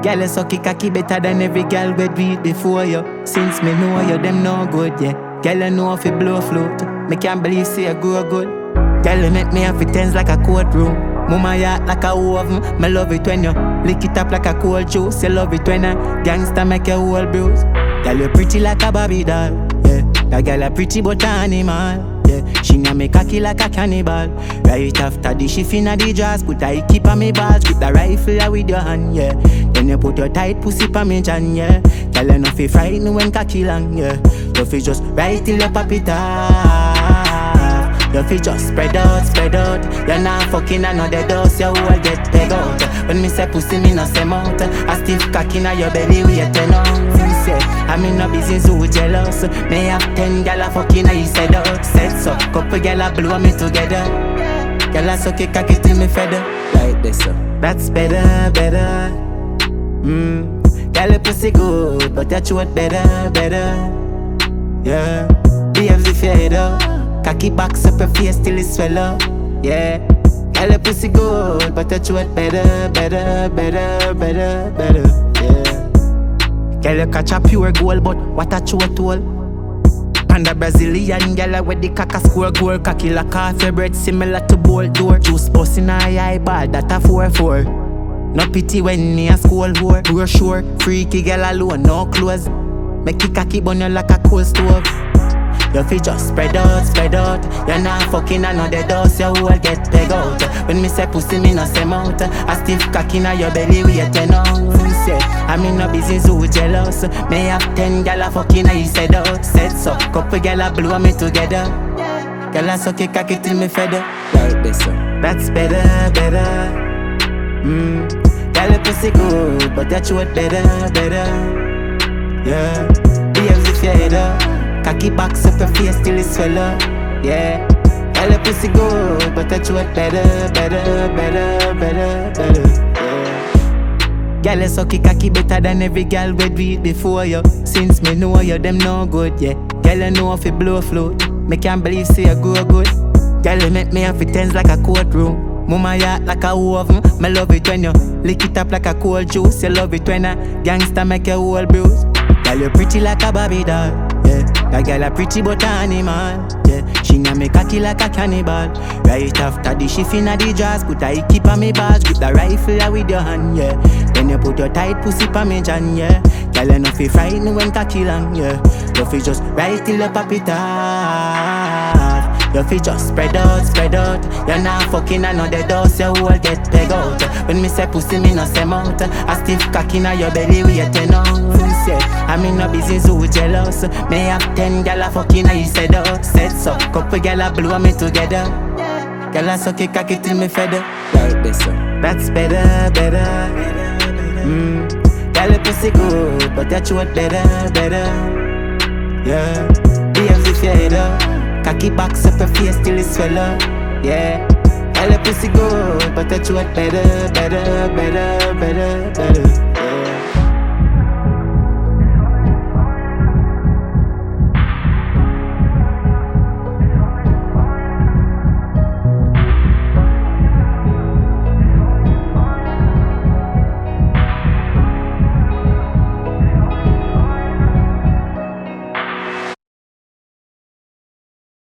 Girl, you suck it cocky better than every girl we do it before you. Since me know you, them no good, yeah. Girl, you know if you blow float. Me can't believe say you grow good. Girl, you make me have it tense like a courtroom. Mama yacht like a oven. Me love it when you lick it up like a cold juice. You love it when a gangster make your whole bruise. Girl, you pretty like a Barbie doll, yeah. That girl a pretty but animal. She na me cocky like a cannibal. Right after the shift inna the jaws, put her keep on me balls, grip the rifle with your hand, yeah. Then you put your tight pussy pa me jam, yeah. Tell her not fi frighten when cocky long, yeah. You fi just ride till you pop it off. You fi just spread out, spread out. You're not fucking another dose, you will get peg out. When me say pussy, me no say mouth. A stiff cocky inna your belly, waiting on. I'm in a business who jealous. Me have 10 gyal a fucking I said out. Said so, couple gyal a blow me together. Gyal a suck it cocky till me fed up. Like this, that's better, better. Gyal a pussy good, but your throat better, better. Yeah, behave if you head up. Cocky box up your face till it swell up. Yeah, gyal a pussy good, but your throat better, better, better, better, better. Yeah. Girl, you catch a pure gold, but what a throat hole. And the Brazilian girl with the cock a score goal. Cocky like coffee bread similar to bolt door. Juice bust in her eyeball, that a 4-4. No pity when me a school whore. Brochure, freaky girl alone, no clothes. Make it cocky bun you like a cold stove. You fi just spread out, spread out. You're not fucking another dose, you will get peg out. When me say pussy, me no say mouth. A stiff cocky inna your belly, waiting on. I'm in a business who jealous. Me have 10 gyal a fucking I said out. Said so, couple gyal a blow me together. Gyal a suck it cocky till me fed up. Like this, that's better, better. Gyal a pussy good, but your throat better, better. Yeah, behave if you head up. Cocky box up your face till it swell up. Yeah, gyal a pussy good, but your throat better, better, better, better, better. Girl, you suck it cocky better than every girl we do it before you. Since me know you, them no good, yeah. Girl, you know if you blow float. Me can't believe say you grow good. Girl, you make me have it tense like a courtroom. Mama yacht like a oven. Me love it when you lick it up like a cold juice. You love it when a gangster make your whole bruise. Girl, you pretty like a Barbie doll, yeah. That girl a pretty but animal, yeah. She na me cocky like a cannibal. Right after the shift inna the jaws, put her keep on me balls, grip the rifle with your hand, yeah. Then you put your tight pussy pa me jam, yeah. Girl, you no fi frighten when cocky long, yeah. You fi just ride till you pop it off. You fi just spread out, spread out. You're not fucking another dose, you will get peg out. When me say pussy, me no say mouth. A stiff cocky inna your belly, waiting on. I'm in a business who jealous. Me have 10 gyal a fucking I said out. Said so, couple gyal a blow me together. Gyal a suck it cocky till me fed up. Like this, that's better, better. Gyal a pussy good, but your throat better, better. Yeah, behave if you head up. Cocky box up your face till it swell up. Yeah, gyal a pussy good, but your throat better, better, better, better, better.